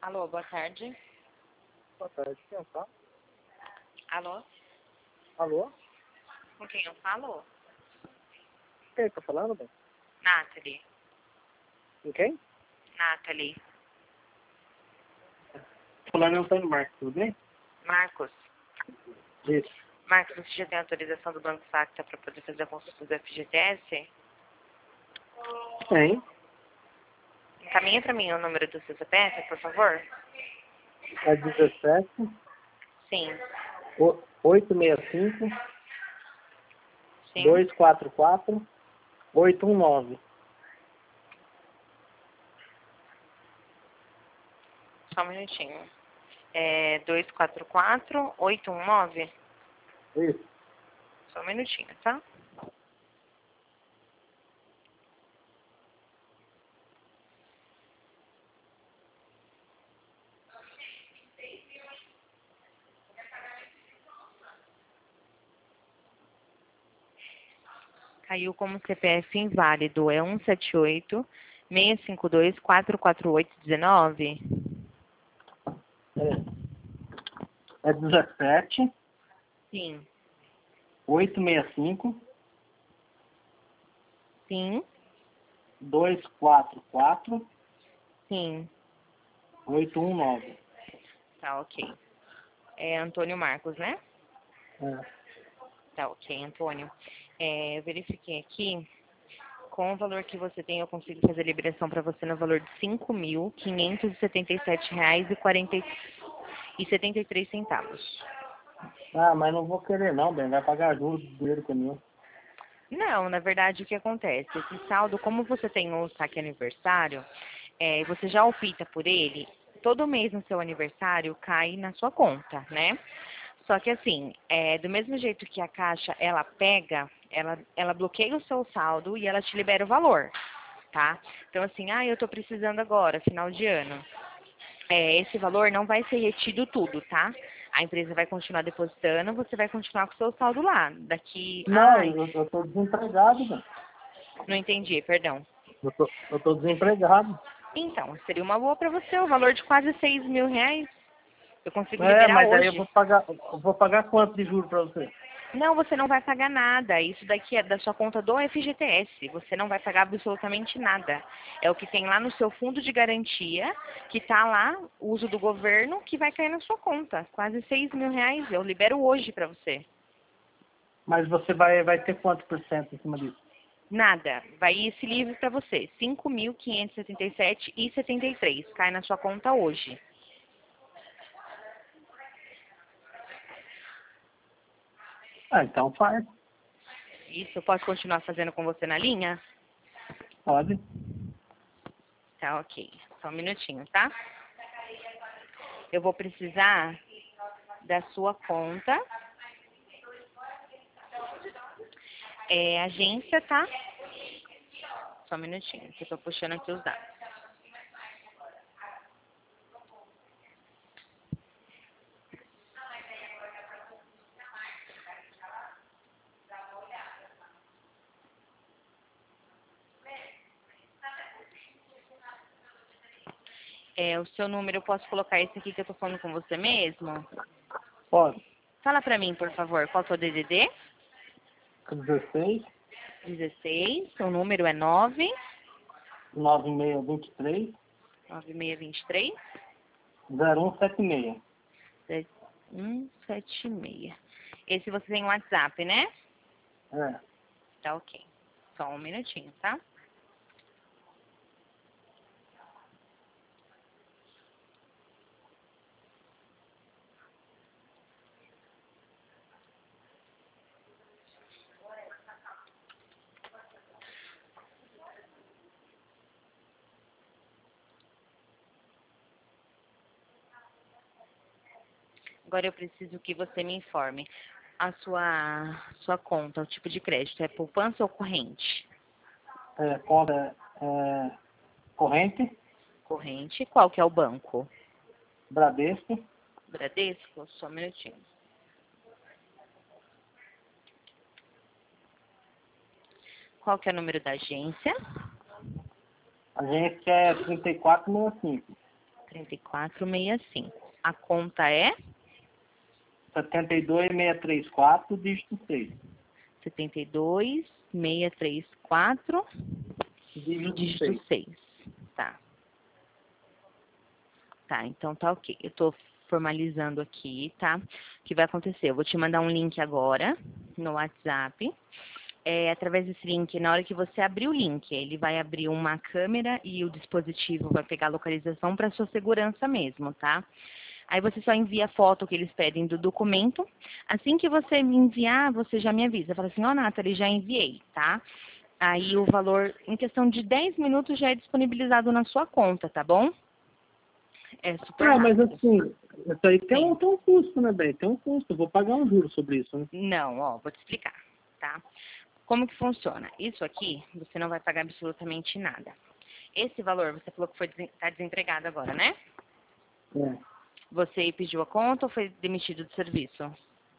Alô, boa tarde. Boa tarde, quem tá? Alô? Alô? Com quem eu falo? Quem tá falando, bem? Nathalie. Com quem? Nathalie. Falando é Antônio Marcos, tudo bem? Marcos. Isso. Marcos, você já tem autorização do Banco Sacta para poder fazer a consulta do FGTS? Tem. Encaminha para mim o número do seu CPF, por favor. É 17 Sim. 865 Sim. 244 819. Só um minutinho. É 244-819? Isso. Só um minutinho, tá? Caiu como CPF inválido. É 178-652-448-19? É 17 Sim. 865 Sim. 244 Sim. 819. Tá, ok. É Antônio Marcos, né? É. Tá, ok, Antônio. Eu verifiquei aqui. Com o valor que você tem, eu consigo fazer a liberação para você no valor de R$ 5.577,73. Ah, mas não vou querer não, bem. Vai pagar juros do dinheiro comigo. Não, na verdade, o que acontece? Esse saldo, como você tem o saque aniversário, você já opta por ele, todo mês no seu aniversário cai na sua conta, né? Só que assim, do mesmo jeito que a Caixa, ela pega, ela bloqueia o seu saldo e ela te libera o valor, tá? Então assim, eu tô precisando agora, final de ano. Esse valor não vai ser retido tudo, tá? A empresa vai continuar depositando, você vai continuar com o seu saldo lá. Daqui, Não, eu tô desempregado, bem. não entendi, perdão. Eu tô desempregado. Então, seria uma boa para você, o valor de quase R$ 6.000. Eu consigo liberar Mas aí hoje. eu vou pagar quanto de juros pra você? Não, você não vai pagar nada. Isso daqui é da sua conta do FGTS. Você não vai pagar absolutamente nada. É o que tem lá no seu fundo de garantia, que está lá, o uso do governo, que vai cair na sua conta. Quase R$ 6.000. Eu libero hoje para você. Mas você vai ter quanto por cento em cima disso? Nada. Vai ir esse livre para você. 5.577,73. Cai na sua conta hoje. Ah, então faz. Isso, eu posso continuar fazendo com você na linha? Pode. Tá, ok. Só um minutinho, tá? Eu vou precisar da sua conta. Agência, tá? Só um minutinho, que eu tô puxando aqui os dados. O seu número, eu posso colocar esse aqui que eu tô falando com você mesmo? Pode. Fala pra mim, por favor, qual é o seu DDD? 16 16, o número é 9 9623 9623 0176. 176. Esse você tem WhatsApp, né? É. Tá, ok. Só um minutinho, tá? Agora eu preciso que você me informe. A sua conta, o tipo de crédito, é poupança ou corrente? Conta corrente, Corrente. Qual que é o banco? Bradesco, Bradesco? Só um minutinho. Qual que é o número da agência? a gente é 3465. 3465. A conta é 72634, dígito 6. 72634, Dígito dígito 6. 6. Tá. Tá, então tá ok. Eu tô formalizando aqui, tá? O que vai acontecer? Eu vou te mandar um link agora no WhatsApp. Através desse link, na hora que você abrir o link, ele vai abrir uma câmera e o dispositivo vai pegar a localização para sua segurança mesmo, tá? Aí você só envia a foto que eles pedem do documento. Assim que você me enviar, você já me avisa. Fala assim, ó, Nathalie, já enviei, tá? Aí o valor, em questão de 10 minutos, já é disponibilizado na sua conta, tá bom? É super Mas rápido. assim, isso aí tem Sim. um custo, né, bem? Tem um custo. Eu vou pagar um juro sobre isso, né? Não, ó, vou te explicar, tá? Como que funciona? Isso aqui, você não vai pagar absolutamente nada. Esse valor, você falou que está desempregado agora, né? É. Você pediu a conta ou foi demitido do serviço?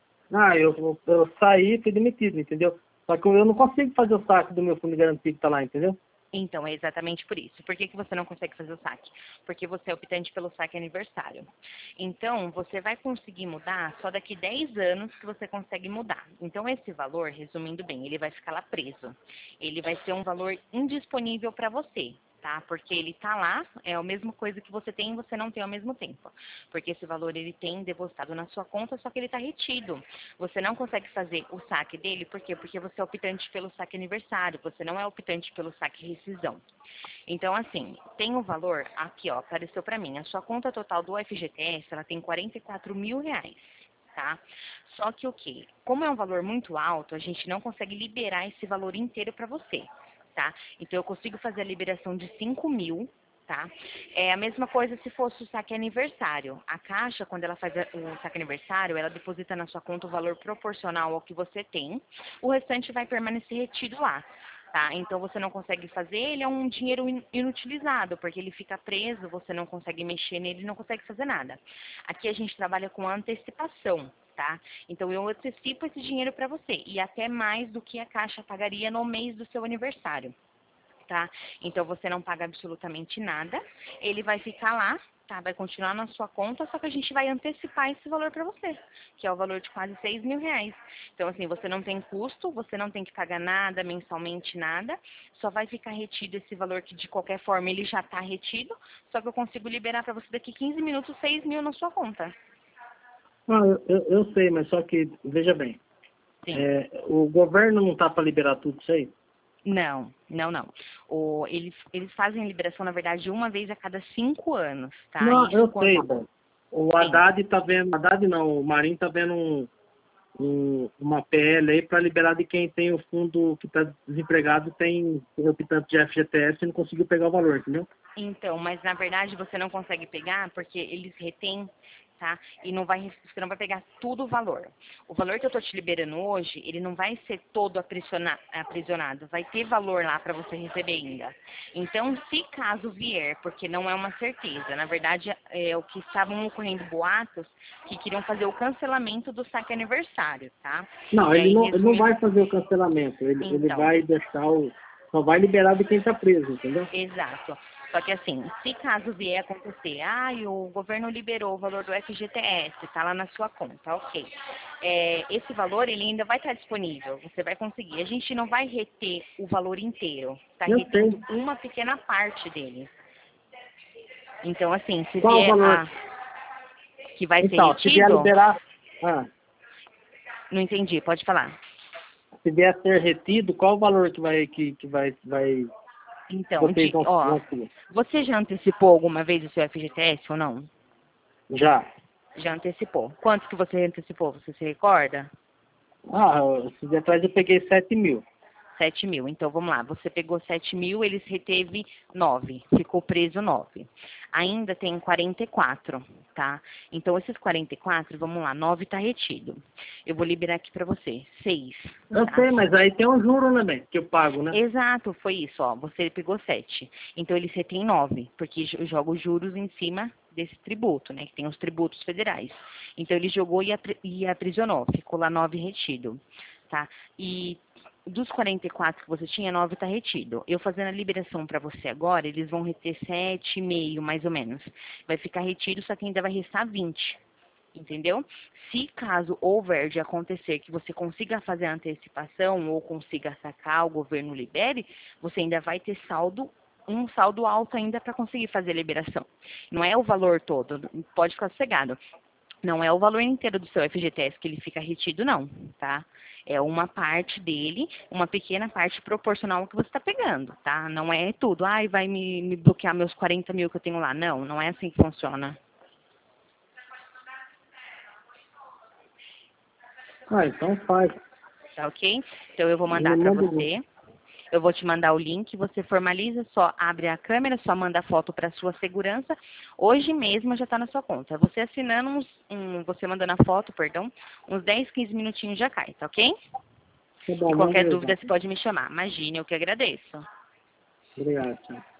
Eu saí e fui demitido, entendeu? Só que eu não consigo fazer o saque do meu fundo de garantia que tá lá, entendeu? Então, é exatamente por isso. Por que que você não consegue fazer o saque? Porque você é optante pelo saque aniversário. Então, você vai conseguir mudar só daqui 10 anos que você consegue mudar. Então, esse valor, resumindo bem, ele vai ficar lá preso. Ele vai ser um valor indisponível para você, tá? Porque ele tá lá, é a mesma coisa que você tem e você não tem ao mesmo tempo. Porque esse valor ele tem depositado na sua conta, só que ele está retido. Você não consegue fazer o saque dele, por quê? Porque você é optante pelo saque aniversário, você não é optante pelo saque rescisão. Então, assim, tem o valor, aqui ó, apareceu para mim, a sua conta total do FGTS, ela tem R$ 44.000, tá? Só que o quê? Como é um valor muito alto, a gente não consegue liberar esse valor inteiro para você, tá? Então, eu consigo fazer a liberação de 5.000, tá? É a mesma coisa se fosse o saque aniversário. A Caixa, quando ela faz o saque aniversário, ela deposita na sua conta o valor proporcional ao que você tem. O restante vai permanecer retido lá. Tá? Então você não consegue fazer, ele é um dinheiro inutilizado, porque ele fica preso, você não consegue mexer nele, não consegue fazer nada. Aqui a gente trabalha com antecipação, tá? Então eu antecipo esse dinheiro para você, e até mais do que a Caixa pagaria no mês do seu aniversário. Tá? Então você não paga absolutamente nada, ele vai ficar lá, tá? Vai continuar na sua conta, só que a gente vai antecipar esse valor para você, que é o valor de quase R$ 6.000. Então assim, você não tem custo, você não tem que pagar nada mensalmente, nada, só vai ficar retido esse valor que de qualquer forma ele já está retido, só que eu consigo liberar para você daqui 15 minutos 6.000 na sua conta. Eu sei, mas só que, veja bem, Sim. o governo não tá para liberar tudo isso aí? Não, não, não. Eles fazem a liberação, na verdade, uma vez a cada 5 anos, tá? Não, Isso eu quando... sei, bom. O Sim. Haddad tá vendo, Haddad não, o Marinho tá vendo uma PL aí para liberar de quem tem o fundo que está desempregado, tem optante de FGTS e não conseguiu pegar o valor, entendeu? Então, mas na verdade você não consegue pegar porque eles retêm, tá? E não vai, você não vai pegar tudo o valor. O valor que eu tô te liberando hoje, ele não vai ser todo aprisionado. Vai ter valor lá para você receber ainda. Então, se caso vier, porque não é uma certeza, na verdade, é o que estavam ocorrendo boatos que queriam fazer o cancelamento do saque aniversário, tá? Não, E aí, ele não resumindo, vai fazer o cancelamento, ele então, vai deixar só vai liberar de quem está preso, entendeu? exato. Só que assim, se caso vier acontecer, o governo liberou o valor do FGTS, está lá na sua conta, ok. Esse valor ele ainda vai estar disponível, você vai conseguir. A gente não vai reter o valor inteiro, está Eu sei. retendo uma pequena parte dele. Então, assim, se Qual o vier valor? que vai ser Então, se vier retido, liberar, não entendi, pode falar. se vier a ser retido, qual o valor que vai Então, vocês vão ter? você já antecipou alguma vez o seu FGTS ou não? Já. Já antecipou. Quanto que você antecipou? Você se recorda? Esses dias atrás eu peguei 7.000. 7.000. Então, vamos lá. Você pegou 7.000, eles reteve 9. Ficou preso 9. Ainda tem 44, tá? Então, esses 44, vamos lá, 9 está retido. Eu vou liberar aqui para você. 6, Eu tá? sei, mas aí tem um juro, né, bem, que eu pago, né? Exato, foi isso, ó. Você pegou 7. Então, eles retêm 9, porque eu jogo os juros em cima desse tributo, né? Que tem os tributos federais. Então, ele jogou e aprisionou. Ficou lá 9 retido, tá? E dos 44 que você tinha, 9 está retido. Eu fazendo a liberação para você agora, eles vão reter 7,5, mais ou menos. Vai ficar retido, só que ainda vai restar 20. Entendeu? Se caso houver de acontecer que você consiga fazer a antecipação ou consiga sacar, o governo libere, você ainda vai ter saldo, um saldo alto ainda para conseguir fazer a liberação. Não é o valor todo, pode ficar sossegado. Não é o valor inteiro do seu FGTS que ele fica retido, não, tá? É uma parte dele, uma pequena parte proporcional ao que você está pegando, tá? Não é tudo. Ai, vai me bloquear meus 40 mil que eu tenho lá. Não, não é assim que funciona. Ah, então faz. Tá ok? Então eu vou Me mandar para manda o link. você. Eu vou te mandar o link, você formaliza, só abre a câmera, só manda a foto para sua segurança. Hoje mesmo já está na sua conta. Você assinando, você mandando a foto, perdão, uns 10, 15 minutinhos já cai, tá ok? Tá bom, E manda qualquer aí, dúvida então. você pode me chamar. Imagine, eu que agradeço. Obrigado, tchau.